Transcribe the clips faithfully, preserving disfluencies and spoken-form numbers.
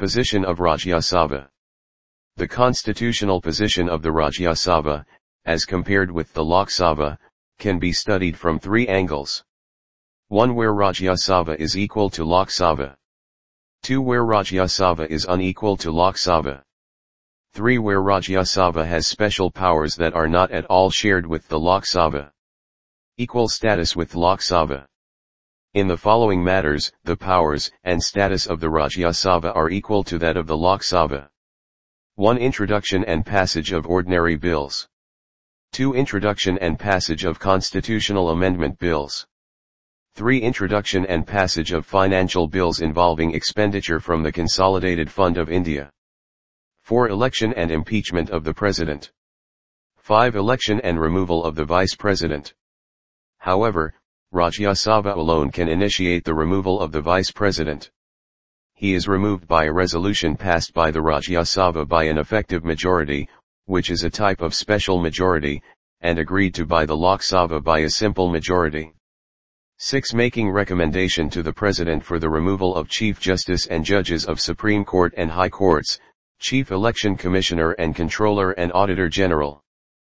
Position of Rajya Sabha. The constitutional position of the Rajya Sabha, as compared with the Lok Sabha, can be studied from three angles. one Where Rajya Sabha is equal to Lok Sabha. two Where Rajya Sabha is unequal to Lok Sabha. three Where Rajya Sabha has special powers that are not at all shared with the Lok Sabha. Equal status with Lok Sabha. In the following matters, the powers and status of the Rajya Sabha are equal to that of the Lok Sabha. one Introduction and passage of ordinary bills. two Introduction and passage of constitutional amendment bills. three Introduction and passage of financial bills involving expenditure from the Consolidated Fund of India. four Election and impeachment of the President. five Election and removal of the Vice President. However, Rajya Sabha alone can initiate the removal of the Vice President. He is removed by a resolution passed by the Rajya Sabha by an effective majority, which is a type of special majority, and agreed to by the Lok Sabha by a simple majority. six Making recommendation to the President for the removal of Chief Justice and Judges of Supreme Court and High Courts, Chief Election Commissioner and Controller and Auditor General.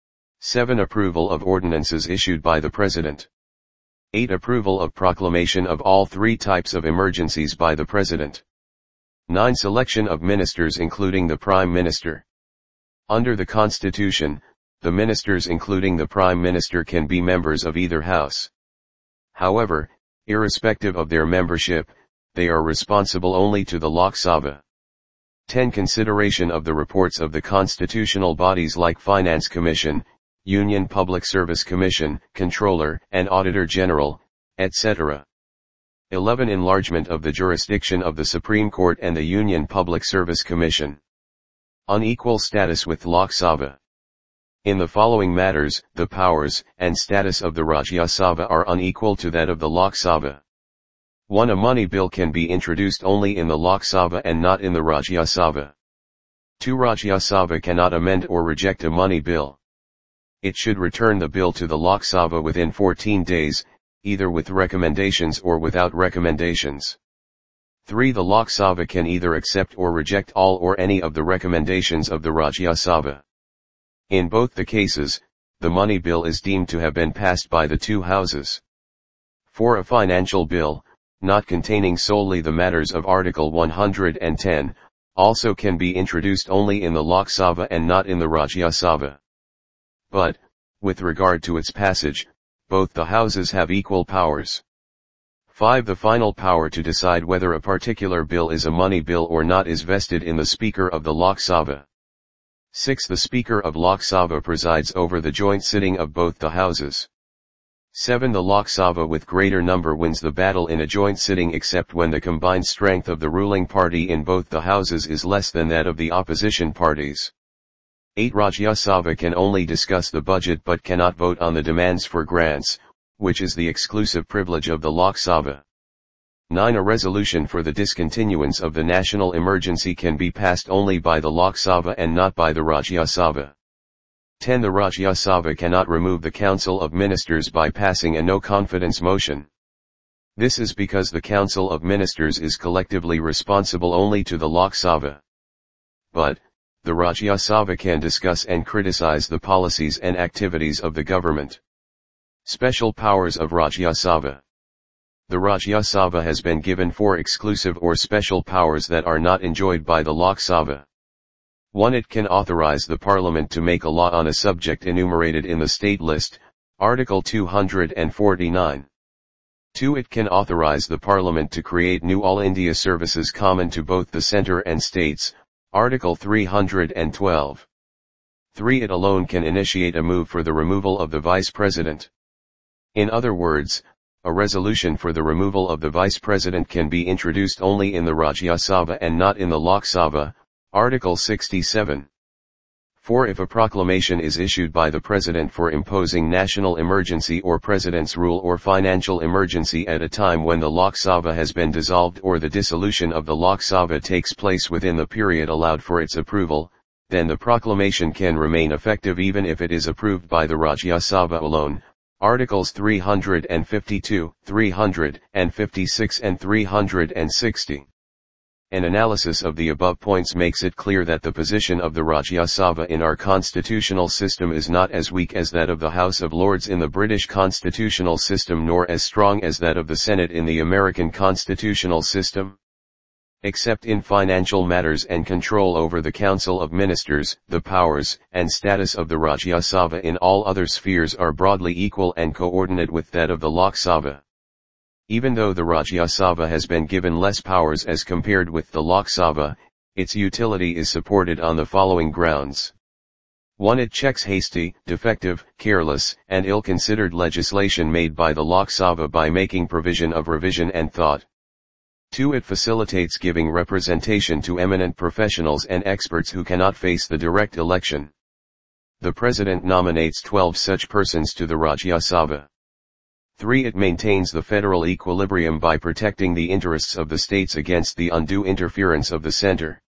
seven Approval of ordinances issued by the President. eight Approval of proclamation of all three types of emergencies by the President. nine Selection of ministers including the Prime Minister. Under the Constitution, the ministers including the Prime Minister can be members of either house. However, irrespective of their membership, they are responsible only to the Lok Sabha. ten Consideration of the reports of the constitutional bodies like Finance Commission, Union Public Service Commission, Controller and Auditor General, et cetera. eleven Enlargement of the jurisdiction of the Supreme Court and the Union Public Service Commission. Unequal status with Lok Sabha. In the following matters, the powers and status of the Rajya Sabha are unequal to that of the Lok Sabha. one A money bill can be introduced only in the Lok Sabha and not in the Rajya Sabha. two Rajya Sabha cannot amend or reject a money bill. It should return the bill to the Lok Sabha within fourteen days, either with recommendations or without recommendations. three The Lok Sabha can either accept or reject all or any of the recommendations of the Rajya Sabha. In both the cases, the money bill is deemed to have been passed by the two houses. four A financial bill, not containing solely the matters of Article one hundred ten, also can be introduced only in the Lok Sabha and not in the Rajya Sabha. But, with regard to its passage, both the houses have equal powers. five The final power to decide whether a particular bill is a money bill or not is vested in the Speaker of the Lok Sabha. six The Speaker of Lok Sabha presides over the joint sitting of both the houses. seven The Lok Sabha with greater number wins the battle in a joint sitting except when the combined strength of the ruling party in both the houses is less than that of the opposition parties. eight Rajya Sabha can only discuss the budget but cannot vote on the demands for grants, which is the exclusive privilege of the Lok Sabha. nine A resolution for the discontinuance of the national emergency can be passed only by the Lok Sabha and not by the Rajya Sabha. ten The Rajya Sabha cannot remove the Council of Ministers by passing a no-confidence motion. This is because the Council of Ministers is collectively responsible only to the Lok Sabha. But, the Rajya Sabha can discuss and criticize the policies and activities of the government. Special powers of Rajya Sabha. The Rajya Sabha has been given four exclusive or special powers that are not enjoyed by the Lok Sabha. one It can authorize the Parliament to make a law on a subject enumerated in the State List, Article two hundred forty-nine. two It can authorize the Parliament to create new All India services common to both the centre and states, Article three hundred twelve. three It alone can initiate a move for the removal of the Vice President. In other words, a resolution for the removal of the Vice President can be introduced only in the Rajya Sabha and not in the Lok Sabha, Article sixty-seven. four If a proclamation is issued by the President for imposing national emergency or President's rule or financial emergency at a time when the Lok Sabha has been dissolved or the dissolution of the Lok Sabha takes place within the period allowed for its approval, then the proclamation can remain effective even if it is approved by the Rajya Sabha alone, Articles three hundred fifty-two, three hundred fifty-six and three hundred sixty. An analysis of the above points makes it clear that the position of the Rajya Sabha in our constitutional system is not as weak as that of the House of Lords in the British constitutional system, nor as strong as that of the Senate in the American constitutional system. Except in financial matters and control over the Council of Ministers, the powers and status of the Rajya Sabha in all other spheres are broadly equal and coordinate with that of the Lok Sabha. Even though the Rajya Sabha has been given less powers as compared with the Lok Sabha, its utility is supported on the following grounds. one It checks hasty, defective, careless, and ill-considered legislation made by the Lok Sabha by making provision of revision and thought. two It facilitates giving representation to eminent professionals and experts who cannot face the direct election. The President nominates twelve such persons to the Rajya Sabha. three It maintains the federal equilibrium by protecting the interests of the states against the undue interference of the center.